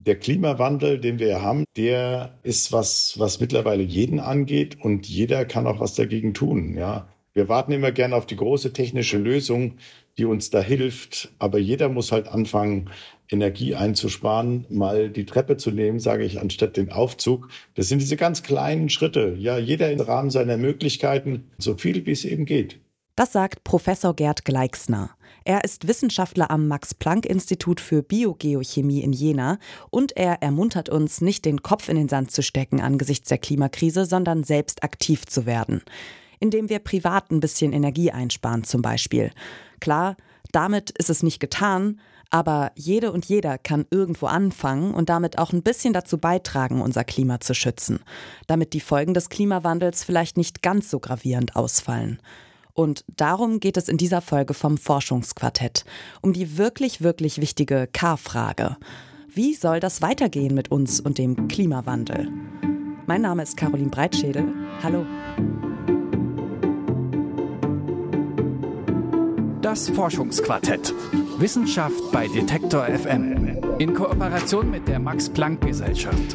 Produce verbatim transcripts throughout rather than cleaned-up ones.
Der Klimawandel, den wir haben, der ist was, was mittlerweile jeden angeht und jeder kann auch was dagegen tun. Ja, wir warten immer gerne auf die große technische Lösung, die uns da hilft. Aber jeder muss halt anfangen, Energie einzusparen, mal die Treppe zu nehmen, sage ich, anstatt den Aufzug. Das sind diese ganz kleinen Schritte. Ja, jeder im Rahmen seiner Möglichkeiten, so viel wie es eben geht. Das sagt Professor Gerd Gleixner. Er ist Wissenschaftler am Max-Planck-Institut für Biogeochemie in Jena und er ermuntert uns, nicht den Kopf in den Sand zu stecken angesichts der Klimakrise, sondern selbst aktiv zu werden. Indem wir privat ein bisschen Energie einsparen zum Beispiel. Klar, damit ist es nicht getan, aber jede und jeder kann irgendwo anfangen und damit auch ein bisschen dazu beitragen, unser Klima zu schützen, damit die Folgen des Klimawandels vielleicht nicht ganz so gravierend ausfallen. Und darum geht es in dieser Folge vom Forschungsquartett, um die wirklich, wirklich wichtige K-Frage. Wie soll das weitergehen mit uns und dem Klimawandel? Mein Name ist Caroline Breitschädel. Hallo. Das Forschungsquartett. Wissenschaft bei Detektor F M. In Kooperation mit der Max-Planck-Gesellschaft.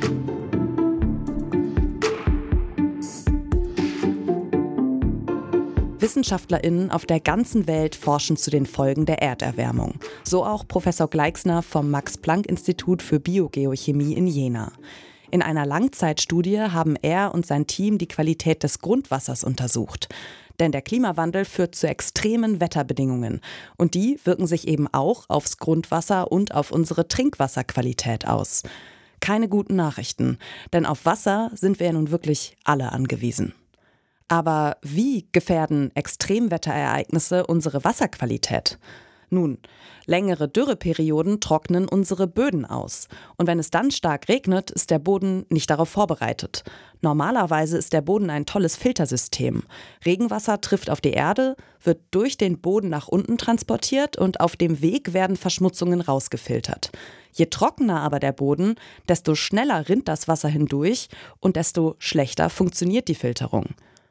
WissenschaftlerInnen auf der ganzen Welt forschen zu den Folgen der Erderwärmung. So auch Professor Gleixner vom Max-Planck-Institut für Biogeochemie in Jena. In einer Langzeitstudie haben er und sein Team die Qualität des Grundwassers untersucht. Denn der Klimawandel führt zu extremen Wetterbedingungen. Und die wirken sich eben auch aufs Grundwasser und auf unsere Trinkwasserqualität aus. Keine guten Nachrichten, denn auf Wasser sind wir ja nun wirklich alle angewiesen. Aber wie gefährden Extremwetterereignisse unsere Wasserqualität? Nun, längere Dürreperioden trocknen unsere Böden aus. Und wenn es dann stark regnet, ist der Boden nicht darauf vorbereitet. Normalerweise ist der Boden ein tolles Filtersystem. Regenwasser trifft auf die Erde, wird durch den Boden nach unten transportiert und auf dem Weg werden Verschmutzungen rausgefiltert. Je trockener aber der Boden, desto schneller rinnt das Wasser hindurch und desto schlechter funktioniert die Filterung.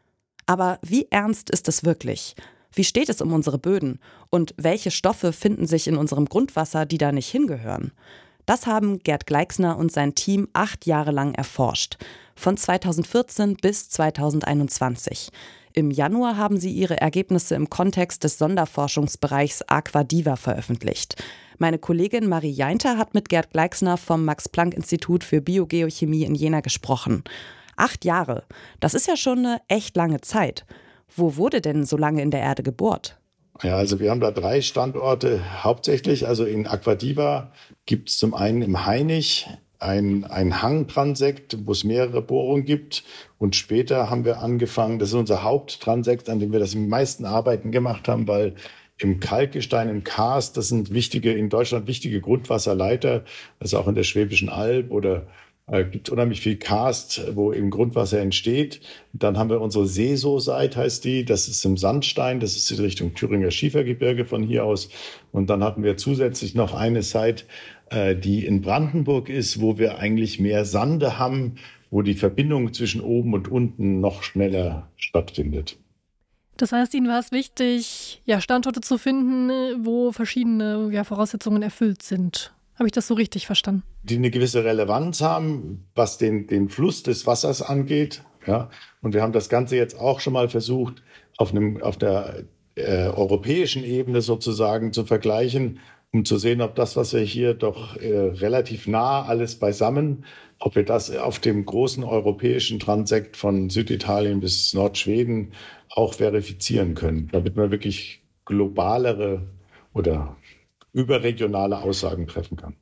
Aber wie ernst ist es wirklich? Wie steht es um unsere Böden? Und welche Stoffe finden sich in unserem Grundwasser, die da nicht hingehören? Das haben Gerd Gleixner und sein Team acht Jahre lang erforscht. Von zweitausendvierzehn bis zweitausendeinundzwanzig. Im Januar haben sie ihre Ergebnisse im Kontext des Sonderforschungsbereichs Aquadiva veröffentlicht. Meine Kollegin Marie Jainter hat mit Gerd Gleixner vom Max-Planck-Institut für Biogeochemie in Jena gesprochen. Acht Jahre, das ist ja schon eine echt lange Zeit. Wo wurde denn so lange in der Erde gebohrt? Ja, also wir haben da drei Standorte hauptsächlich. Also in Aquadiva gibt es zum einen im Hainich ein, ein Hangtransekt, wo es mehrere Bohrungen gibt. Und später haben wir angefangen, das ist unser Haupttransekt, an dem wir das die meisten Arbeiten gemacht haben, weil im Kalkgestein, im Karst, das sind wichtige, in Deutschland wichtige Grundwasserleiter, also auch in der Schwäbischen Alb oder Es gibt unheimlich viel Karst, wo im Grundwasser entsteht. Dann haben wir unsere Seso-Site, heißt die. Das ist im Sandstein. Das ist in Richtung Thüringer Schiefergebirge von hier aus. Und dann hatten wir zusätzlich noch eine Site, die in Brandenburg ist, wo wir eigentlich mehr Sande haben, wo die Verbindung zwischen oben und unten noch schneller stattfindet. Das heißt, Ihnen war es wichtig, ja, Standorte zu finden, wo verschiedene ja, Voraussetzungen erfüllt sind. Habe ich das so richtig verstanden? Die eine gewisse Relevanz haben, was den, den Fluss des Wassers angeht. Ja. Und wir haben das Ganze jetzt auch schon mal versucht, auf, einem, auf der äh, europäischen Ebene sozusagen zu vergleichen, um zu sehen, ob das, was wir hier doch äh, relativ nah alles beisammen, ob wir das auf dem großen europäischen Transekt von Süditalien bis Nordschweden auch verifizieren können, damit man wirklich globalere oder überregionale Aussagen treffen kann.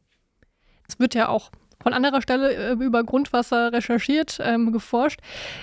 Es wird ja auch von anderer Stelle äh, über Grundwasser recherchiert, ähm, geforscht.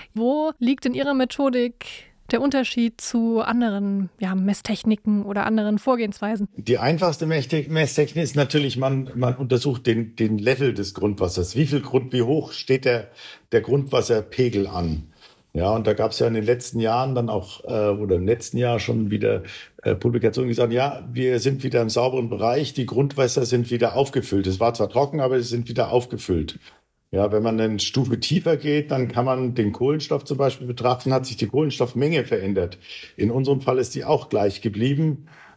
Wo liegt in Ihrer Methodik der Unterschied zu anderen ja, Messtechniken oder anderen Vorgehensweisen? Die einfachste Messtechnik ist natürlich, man, man untersucht den, den Level des Grundwassers. Wie viel Grund, wie hoch steht der, der Grundwasserpegel an? Ja, und da gab es ja in den letzten Jahren dann auch, äh, oder im letzten Jahr schon wieder äh, Publikationen, die sagen, ja, wir sind wieder im sauberen Bereich, die Grundwässer sind wieder aufgefüllt. Es war zwar trocken, aber sie sind wieder aufgefüllt. Ja, wenn man eine Stufe tiefer geht, dann kann man den Kohlenstoff zum Beispiel betrachten, hat sich die Kohlenstoffmenge verändert. In unserem Fall ist die auch gleich geblieben.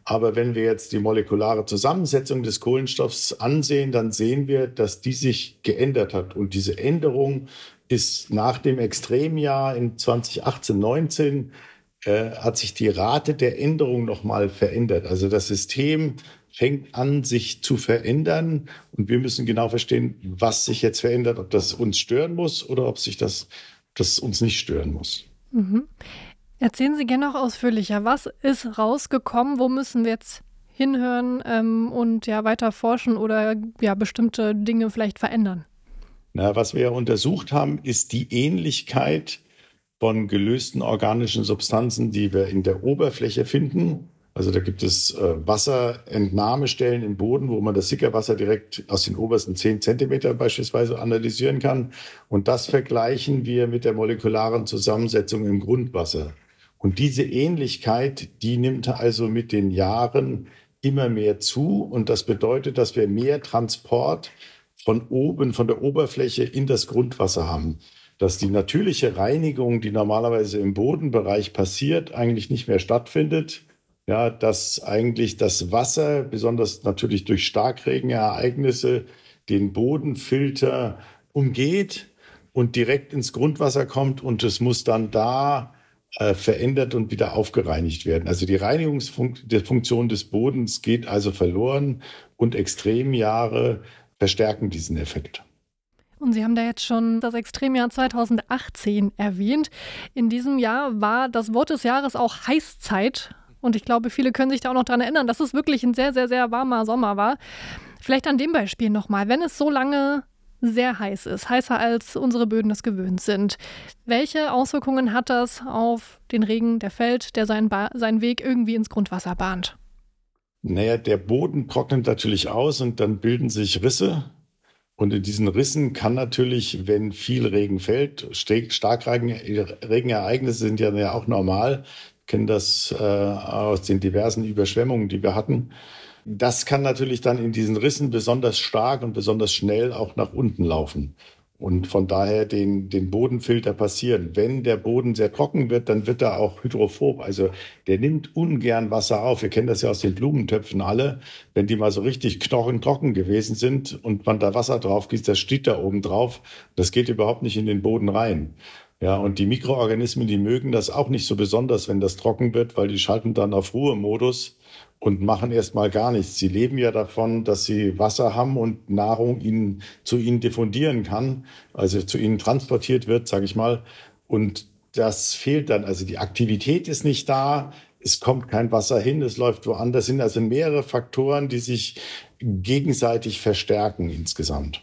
Aber wenn wir jetzt die molekulare Zusammensetzung des Kohlenstoffs ansehen, dann sehen wir, dass die sich geändert hat. Und diese Änderung ist nach dem Extremjahr in zwanzig achtzehn, neunzehn äh, hat sich die Rate der Änderung nochmal verändert. Also das System fängt an, sich zu verändern. Und wir müssen genau verstehen, was sich jetzt verändert, ob das uns stören muss oder ob sich das, das uns nicht stören muss. Mhm. Erzählen Sie gerne noch ausführlicher. Was ist rausgekommen? Wo müssen wir jetzt hinhören ähm, und ja weiter forschen oder ja bestimmte Dinge vielleicht verändern? Na, was wir untersucht haben, ist die Ähnlichkeit von gelösten organischen Substanzen, die wir in der Oberfläche finden. Also da gibt es äh, Wasserentnahmestellen im Boden, wo man das Sickerwasser direkt aus den obersten zehn Zentimeter beispielsweise analysieren kann. Und das vergleichen wir mit der molekularen Zusammensetzung im Grundwasser. Und diese Ähnlichkeit, die nimmt also mit den Jahren immer mehr zu. Und das bedeutet, dass wir mehr Transport von oben, von der Oberfläche in das Grundwasser haben. Dass die natürliche Reinigung, die normalerweise im Bodenbereich passiert, eigentlich nicht mehr stattfindet. Ja, dass eigentlich das Wasser, besonders natürlich durch Starkregenereignisse, den Bodenfilter umgeht und direkt ins Grundwasser kommt und es muss dann da äh, verändert und wieder aufgereinigt werden. Also die Reinigungsfunktion des Bodens geht also verloren und Extremjahre verstärken diesen Effekt. Und Sie haben da jetzt schon das Extremjahr zweitausendachtzehn erwähnt. In diesem Jahr war das Wort des Jahres auch Heißzeit. Und ich glaube, viele können sich da auch noch daran erinnern, dass es wirklich ein sehr, sehr, sehr warmer Sommer war. Vielleicht an dem Beispiel nochmal, wenn es so lange sehr heiß ist, heißer als unsere Böden es gewöhnt sind, welche Auswirkungen hat das auf den Regen, der fällt, der seinen, ba- seinen Weg irgendwie ins Grundwasser bahnt? Naja, der Boden trocknet natürlich aus und dann bilden sich Risse. Und in diesen Rissen kann natürlich, wenn viel Regen fällt, Starkregenereignisse sind ja auch normal, kennen das äh, aus den diversen Überschwemmungen, die wir hatten. Das kann natürlich dann in diesen Rissen besonders stark und besonders schnell auch nach unten laufen und von daher den, den Bodenfilter passieren. Wenn der Boden sehr trocken wird, dann wird er auch hydrophob, also der nimmt ungern Wasser auf. Wir kennen das ja aus den Blumentöpfen alle. Wenn die mal so richtig knochentrocken gewesen sind und man da Wasser drauf gießt, das steht da oben drauf. Das geht überhaupt nicht in den Boden rein. Ja, und die Mikroorganismen, die mögen das auch nicht so besonders, wenn das trocken wird, weil die schalten dann auf Ruhemodus und machen erstmal gar nichts. Sie leben ja davon, dass sie Wasser haben und Nahrung ihnen, zu ihnen diffundieren kann, also zu ihnen transportiert wird, sage ich mal. Und das fehlt dann. Also die Aktivität ist nicht da, es kommt kein Wasser hin, es läuft woanders hin. Also mehrere Faktoren, die sich gegenseitig verstärken insgesamt.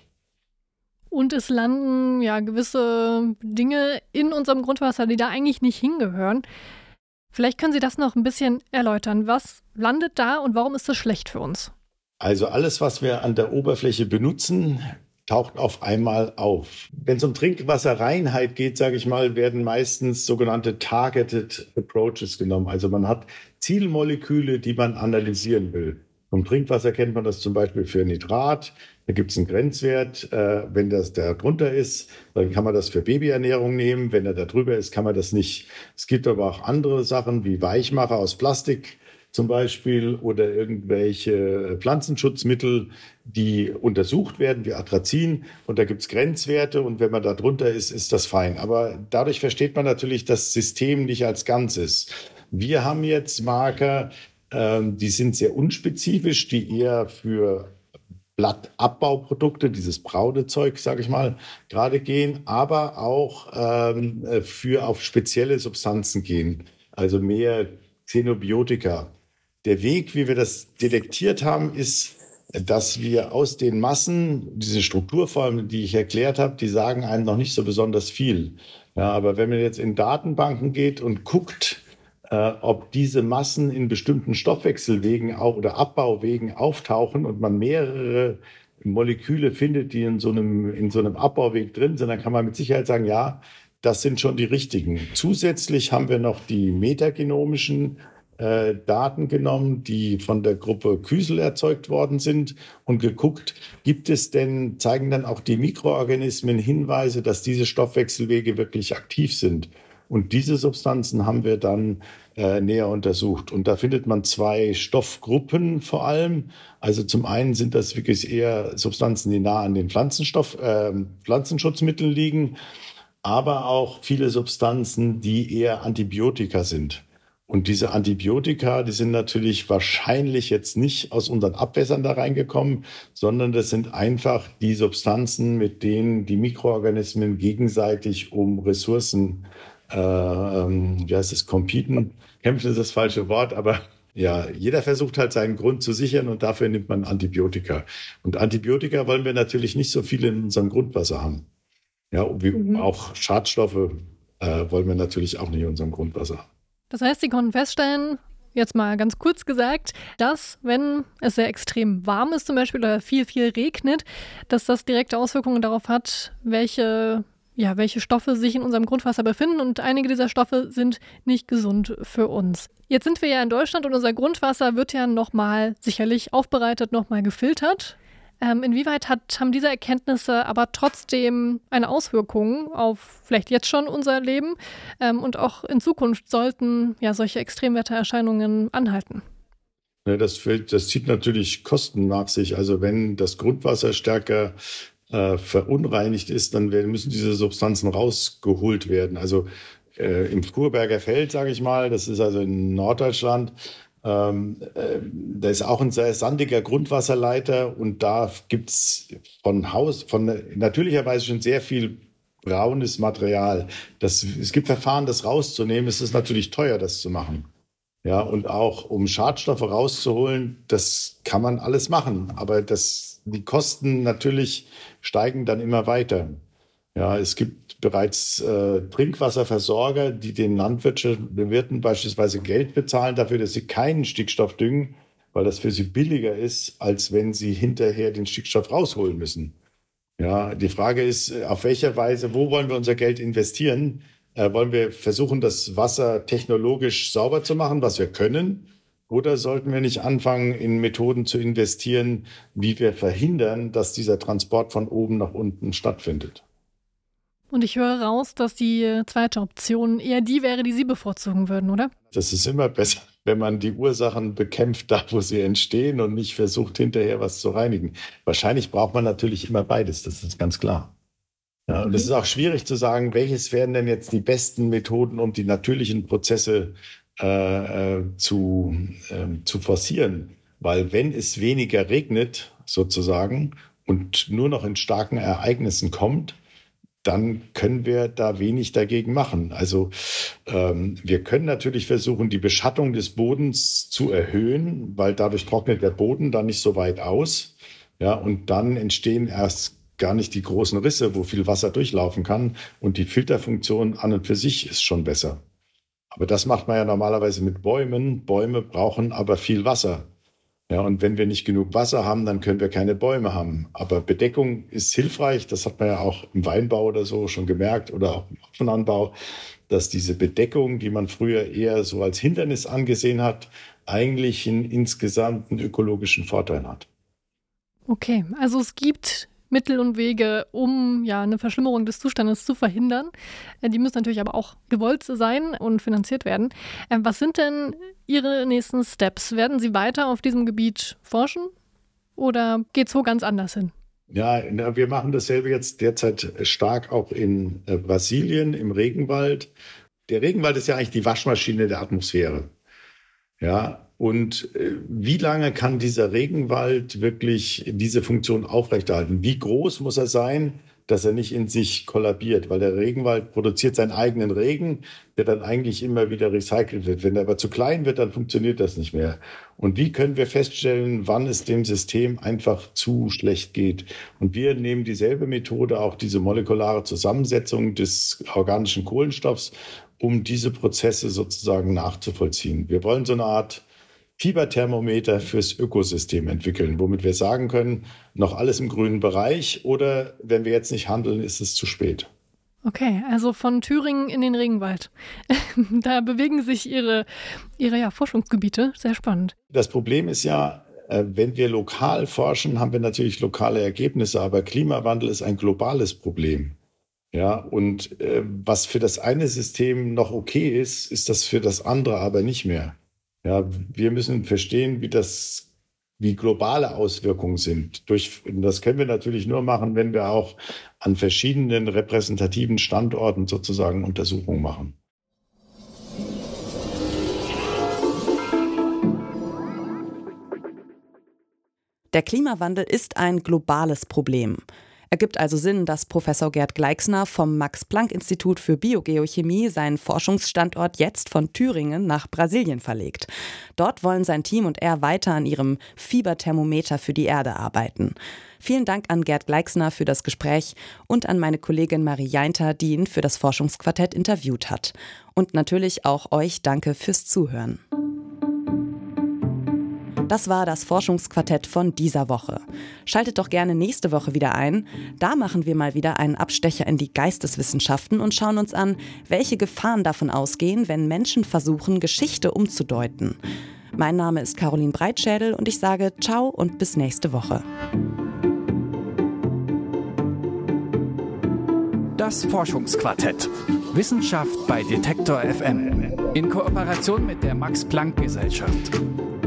Und es landen ja gewisse Dinge in unserem Grundwasser, die da eigentlich nicht hingehören. Vielleicht können Sie das noch ein bisschen erläutern. Was landet da und warum ist das schlecht für uns? Also alles, was wir an der Oberfläche benutzen, taucht auf einmal auf. Wenn es um Trinkwasserreinheit geht, sage ich mal, werden meistens sogenannte Targeted Approaches genommen. Also man hat Zielmoleküle, die man analysieren will. Vom Trinkwasser kennt man das zum Beispiel für Nitrat. Da gibt es einen Grenzwert. Äh, wenn das da drunter ist, dann kann man das für Babyernährung nehmen. Wenn er da drüber ist, kann man das nicht. Es gibt aber auch andere Sachen wie Weichmacher aus Plastik zum Beispiel oder irgendwelche Pflanzenschutzmittel, die untersucht werden, wie Atrazin. Und da gibt es Grenzwerte. Und wenn man da drunter ist, ist das fein. Aber dadurch versteht man natürlich das System nicht als Ganzes. Wir haben jetzt Marker, ähm, die sind sehr unspezifisch, die eher für Blattabbauprodukte, dieses braune Zeug, sage ich mal, gerade gehen, aber auch ähm, für auf spezielle Substanzen gehen, also mehr Xenobiotika. Der Weg, wie wir das detektiert haben, ist, dass wir aus den Massen, diese Strukturformen, die ich erklärt habe, die sagen einem noch nicht so besonders viel. Ja, aber wenn man jetzt in Datenbanken geht und guckt, Äh, ob diese Massen in bestimmten Stoffwechselwegen auch, oder Abbauwegen auftauchen und man mehrere Moleküle findet, die in so einem, in so einem Abbauweg drin sind, dann kann man mit Sicherheit sagen, ja, das sind schon die richtigen. Zusätzlich haben wir noch die metagenomischen äh, Daten genommen, die von der Gruppe Küsel erzeugt worden sind und geguckt, gibt es denn, zeigen dann auch die Mikroorganismen Hinweise, dass diese Stoffwechselwege wirklich aktiv sind. Und diese Substanzen haben wir dann äh, näher untersucht. Und da findet man zwei Stoffgruppen vor allem. Also zum einen sind das wirklich eher Substanzen, die nah an den Pflanzenstoff, äh, Pflanzenschutzmitteln liegen, aber auch viele Substanzen, die eher Antibiotika sind. Und diese Antibiotika, die sind natürlich wahrscheinlich jetzt nicht aus unseren Abwässern da reingekommen, sondern das sind einfach die Substanzen, mit denen die Mikroorganismen gegenseitig um Ressourcen, äh, ähm, wie heißt es, competen, kämpfen ist das falsche Wort, aber ja, jeder versucht halt seinen Grund zu sichern und dafür nimmt man Antibiotika. Und Antibiotika wollen wir natürlich nicht so viel in unserem Grundwasser haben. Ja, wie mhm. auch Schadstoffe äh, wollen wir natürlich auch nicht in unserem Grundwasser haben. Das heißt, Sie konnten feststellen, jetzt mal ganz kurz gesagt, dass, wenn es sehr extrem warm ist zum Beispiel oder viel, viel regnet, dass das direkte Auswirkungen darauf hat, welche, ja, welche Stoffe sich in unserem Grundwasser befinden. Und einige dieser Stoffe sind nicht gesund für uns. Jetzt sind wir ja in Deutschland und unser Grundwasser wird ja nochmal sicherlich aufbereitet, nochmal gefiltert. Ähm, inwieweit hat, haben diese Erkenntnisse aber trotzdem eine Auswirkung auf vielleicht jetzt schon unser Leben ähm, und auch in Zukunft sollten ja solche Extremwettererscheinungen anhalten? Ja, das, fällt, das zieht natürlich Kosten nach sich. Also wenn das Grundwasser stärker äh, verunreinigt ist, dann werden, müssen diese Substanzen rausgeholt werden. Also äh, im Kurberger Feld, sage ich mal, das ist also in Norddeutschland, Ähm, äh, da ist auch ein sehr sandiger Grundwasserleiter und da gibt's von Haus, von natürlicherweise schon sehr viel braunes Material. Das, es gibt Verfahren, das rauszunehmen. Es ist natürlich teuer, das zu machen. Ja, und auch um Schadstoffe rauszuholen, das kann man alles machen. Aber das, die Kosten natürlich steigen dann immer weiter. Ja, es gibt bereits äh, Trinkwasserversorger, die den Landwirten beispielsweise Geld bezahlen dafür, dass sie keinen Stickstoff düngen, weil das für sie billiger ist, als wenn sie hinterher den Stickstoff rausholen müssen. Ja, die Frage ist, auf welcher Weise, wo wollen wir unser Geld investieren? Äh, wollen wir versuchen, das Wasser technologisch sauber zu machen, was wir können? Oder sollten wir nicht anfangen, in Methoden zu investieren, wie wir verhindern, dass dieser Transport von oben nach unten stattfindet? Und ich höre raus, dass die zweite Option eher die wäre, die Sie bevorzugen würden, oder? Das ist immer besser, wenn man die Ursachen bekämpft, da wo sie entstehen und nicht versucht, hinterher was zu reinigen. Wahrscheinlich braucht man natürlich immer beides, das ist ganz klar. Ja, und es ist auch schwierig zu sagen, welches wären denn jetzt die besten Methoden, um die natürlichen Prozesse äh, äh, zu, äh, zu forcieren. Weil wenn es weniger regnet, sozusagen, und nur noch in starken Ereignissen kommt, dann können wir da wenig dagegen machen. Also ähm, wir können natürlich versuchen, die Beschattung des Bodens zu erhöhen, weil dadurch trocknet der Boden dann nicht so weit aus. Ja, und dann entstehen erst gar nicht die großen Risse, wo viel Wasser durchlaufen kann. Und die Filterfunktion an und für sich ist schon besser. Aber das macht man ja normalerweise mit Bäumen. Bäume brauchen aber viel Wasser. Ja, und wenn wir nicht genug Wasser haben, dann können wir keine Bäume haben. Aber Bedeckung ist hilfreich. Das hat man ja auch im Weinbau oder so schon gemerkt oder auch im Hopfenanbau, dass diese Bedeckung, die man früher eher so als Hindernis angesehen hat, eigentlich einen insgesamten ökologischen Vorteil hat. Okay, also es gibt Mittel und Wege, um ja eine Verschlimmerung des Zustandes zu verhindern. Die müssen natürlich aber auch gewollt sein und finanziert werden. Was sind denn Ihre nächsten Steps? Werden Sie weiter auf diesem Gebiet forschen oder geht es wo ganz anders hin? Ja, wir machen dasselbe jetzt derzeit stark auch in Brasilien, im Regenwald. Der Regenwald ist ja eigentlich die Waschmaschine der Atmosphäre. Ja, und wie lange kann dieser Regenwald wirklich diese Funktion aufrechterhalten? Wie groß muss er sein, dass er nicht in sich kollabiert? Weil der Regenwald produziert seinen eigenen Regen, der dann eigentlich immer wieder recycelt wird. Wenn er aber zu klein wird, dann funktioniert das nicht mehr. Und wie können wir feststellen, wann es dem System einfach zu schlecht geht? Und wir nehmen dieselbe Methode, auch diese molekulare Zusammensetzung des organischen Kohlenstoffs, um diese Prozesse sozusagen nachzuvollziehen. Wir wollen so eine Art Fieberthermometer fürs Ökosystem entwickeln, womit wir sagen können, noch alles im grünen Bereich oder wenn wir jetzt nicht handeln, ist es zu spät. Okay, also von Thüringen in den Regenwald. Da bewegen sich Ihre, Ihre ja, Forschungsgebiete. Sehr spannend. Das Problem ist ja, wenn wir lokal forschen, haben wir natürlich lokale Ergebnisse, aber Klimawandel ist ein globales Problem. Ja, und äh, was für das eine System noch okay ist, ist das für das andere aber nicht mehr. Ja, wir müssen verstehen, wie das, wie globale Auswirkungen sind. Durch, das können wir natürlich nur machen, wenn wir auch an verschiedenen repräsentativen Standorten sozusagen Untersuchungen machen. Der Klimawandel ist ein globales Problem. Ergibt also Sinn, dass Professor Gerd Gleixner vom Max-Planck-Institut für Biogeochemie seinen Forschungsstandort jetzt von Thüringen nach Brasilien verlegt. Dort wollen sein Team und er weiter an ihrem Fieberthermometer für die Erde arbeiten. Vielen Dank an Gerd Gleixner für das Gespräch und an meine Kollegin Marie Jainter, die ihn für das Forschungsquartett interviewt hat. Und natürlich auch euch danke fürs Zuhören. Das war das Forschungsquartett von dieser Woche. Schaltet doch gerne nächste Woche wieder ein. Da machen wir mal wieder einen Abstecher in die Geisteswissenschaften und schauen uns an, welche Gefahren davon ausgehen, wenn Menschen versuchen, Geschichte umzudeuten. Mein Name ist Caroline Breitschädel und ich sage ciao und bis nächste Woche. Das Forschungsquartett. Wissenschaft bei Detektor F M. In Kooperation mit der Max-Planck-Gesellschaft.